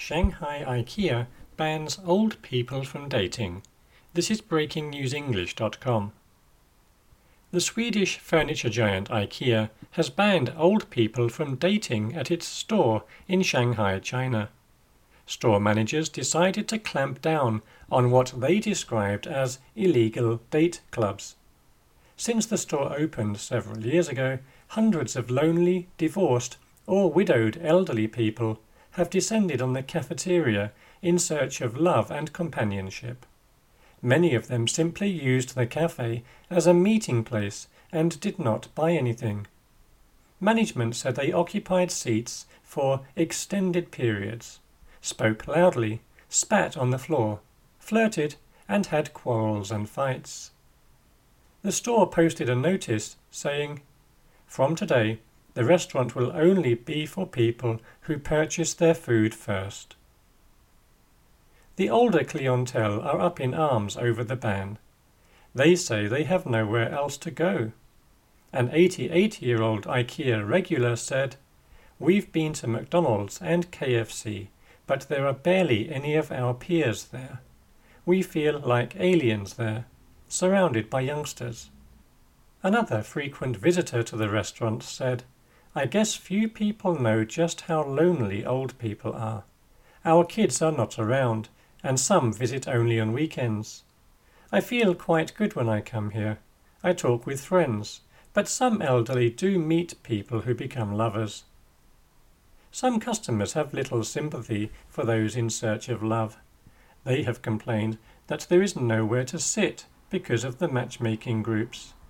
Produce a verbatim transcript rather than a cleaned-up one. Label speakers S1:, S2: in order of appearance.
S1: Shanghai IKEA bans old people from dating. This is breaking news english dot com. The Swedish furniture giant IKEA has banned old people from dating at its store in Shanghai, China. Store managers decided to clamp down on what they described as illegal date clubs. Since the store opened several years ago, hundreds of lonely, divorced, or widowed elderly people have descended on the cafeteria in search of love and companionship. Many of them simply used the cafe as a meeting place and did not buy anything. Management said they occupied seats for extended periods, spoke loudly, spat on the floor, flirted, and had quarrels and fights. The store posted a notice saying, "From today, the restaurant will only be for people who purchase their food first." The older clientele are up in arms over the ban. They say they have nowhere else to go. An eighty-eight-year-old IKEA regular said, "We've been to McDonald's and K F C, but there are barely any of our peers there. We feel like aliens there, surrounded by youngsters." Another frequent visitor to the restaurant said, "I guess few people know just how lonely old people are. Our kids are not around, and some visit only on weekends. I feel quite good when I come here. I talk with friends, but some elderly do meet people who become lovers." Some customers have little sympathy for those in search of love. They have complained that there is nowhere to sit because of the matchmaking groups.